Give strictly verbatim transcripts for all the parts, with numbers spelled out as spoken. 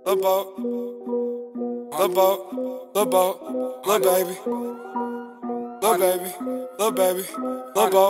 Lil' boat, lil' boat, lil' boat, lil' baby, lil' baby, lil' baby, lil' boat.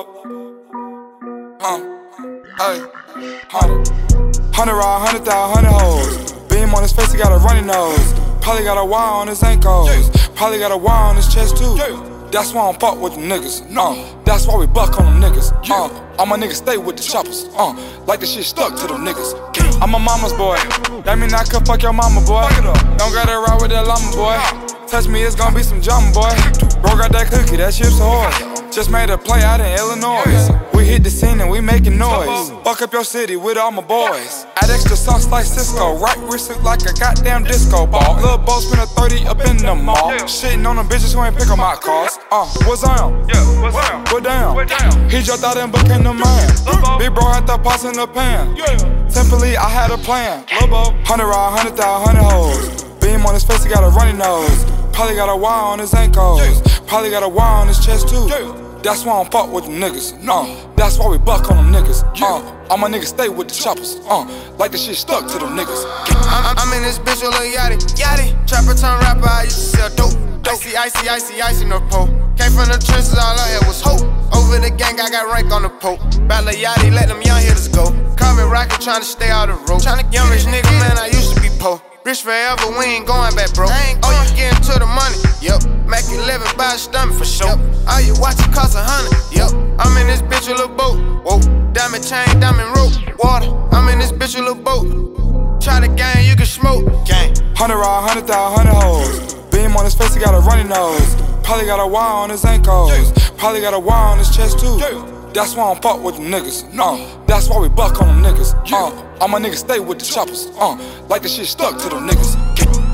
Uh, hey, hundred, hundred ride, hundred thou, hundred hoes. Beam on his face, he got a runny nose. Probably got a wire on his ankles. Probably got a wire on his chest too. That's why I don't fuck with them niggas. Uh, that's why we buck on them niggas. Uh, all my niggas stay with the choppers. Uh, like the shit stuck to them niggas. I'm a mama's boy. That mean I could fuck your mama, boy. Don't gotta ride with that llama, boy. Touch me, it's gonna be some drama, boy. Bro got that cookie, that shit's hard. Just made a play out in Illinois. We hit the scene and we making noise. Fuck up your city with all my boys. Add extra sauce like Cisco. Right wrist look like a goddamn disco ball. Lil' Bo spend a thirty up in the mall. Shitting on them bitches who ain't pick up my cars. Uh, what's on? Yeah, what's down? What down? What down? He jumped out and became the man. Big bro had the pots in the pan. Simply, I had a plan. Hundred ride, hundred thou, hundred hoes. Beam on his face, he got a runny nose. Probably got a wire on his ankles. Probably got a wire on his chest too. That's why I don't fuck with them niggas. Uh, that's why we buck on them niggas. Uh, all my niggas stay with the choppers. Uh, like the shit stuck to them niggas. I'm, I'm in this bitch with Lil Yachty. Yachty. Trapper turn rapper, I used to sell dope. Icy, icy, icy, icy, no pole. Came from the trenches, all I had was hope. Over the gang, I got rank on the pope. Bad Lil Yachty, let them young hitters go. Carbon rocket, tryna stay out the road. Tryna young rich nigga, man, I used to be po. Rich forever, we ain't going back, bro. Oh, you getting to the money? Yep. Mac eleven by a stomach for sure. Yep. All you watch it cost a hundred. Yep. I'm in this bitch with a boat. Whoa. Diamond chain, diamond rope. Water. I'm in this bitch with a boat. Try the gang, you can smoke. Gang. Hundred ride, hundred thou, hundred hoes. Beam on his face, he got a runny nose. Probably got a wire on his ankles. Probably got a wire on his chest too. That's why I don't fuck with them niggas. Uh, that's why we buck on them niggas. Uh, all my niggas stay with the choppers. Uh, like the shit stuck to them niggas.